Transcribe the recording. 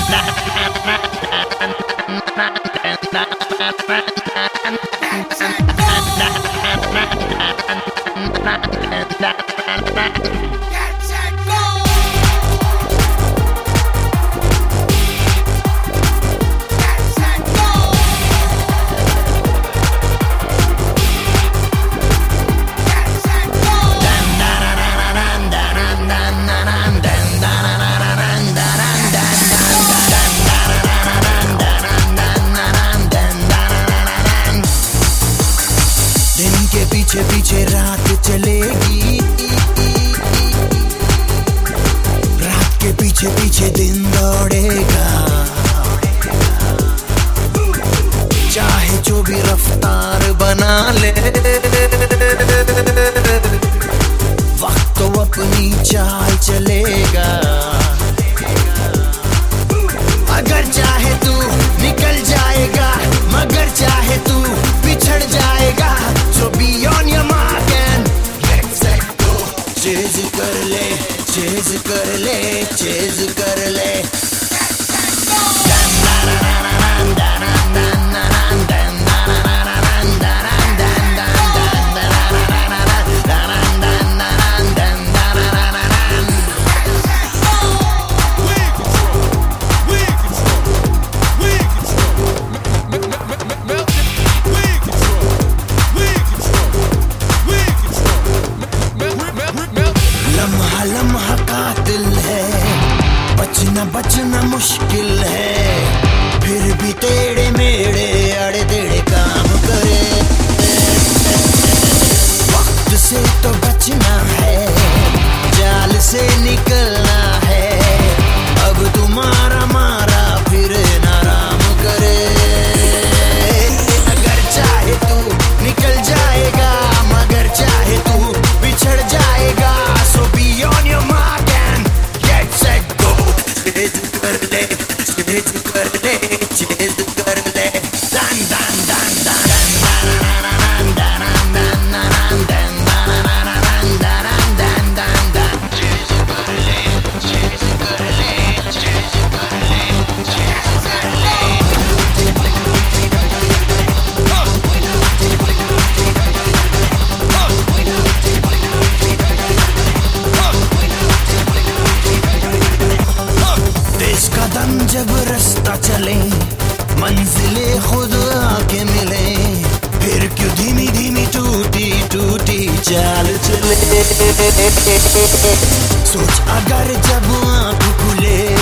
पीछे पीछे रात चलेगी, रात के पीछे पीछे दिन दौड़ेगा। चाहे जो भी रफ्तार बना ले, वक्त तो अपनी चाल चलेगा। अगर चाहे तू निकल जाएगा, मगर चाहे तू पिछड़ जाएगा। So be on your mark and let's go. Chase कर ले, chase कर ले, chase कर ले। लम्हा कातिल है, बचना बचना मुश्किल है। फिर भी तेरे मेरे अड़े तेरे काम करे। वक्त से तो बचना है, जाल से निकलना है। अब तुम्हारा मारा फिर नाराम करे। अगर चाहे तू निकल जाएगा, मगर चाहे तू बिछड़ जाएगा। So be on your mark and get set go. Chase कर ले, chase कर ले, chase कर ले। Dan dan dan dan dan dan dan dan dan dan dan dan dan dan. Chase कर ले, chase कर ले, chase कर ले, chase कर ले। कदम जब रास्ता चले, मंजिले खुद आके मिले। फिर क्यों धीमी धीमी टूटी टूटी चाल चले। सोच अगर जब आँख खुले,